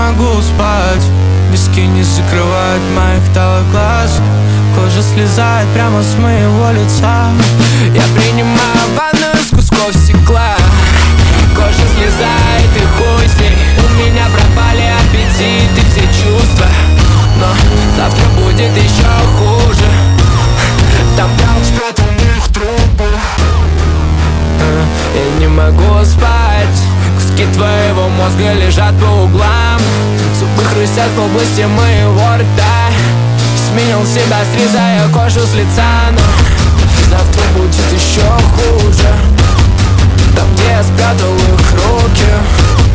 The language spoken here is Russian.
могу спать. Виски не закрывают моих талых глаз. Кожа слезает прямо с моего лица. Я принимаю ванну из кусков стекла. Кожа слезает и хуй с ней. У меня пропали аппетит и все чувства. Но завтра будет еще хуже. Там прям спят у них трупы. Я не могу спать. Куски твоего мозга лежат по углам. Зубы хрустят в области моего рта. Сменил себя, срезая кожу с лица. Но завтра будет еще хуже. Там, где я спрятал их руки.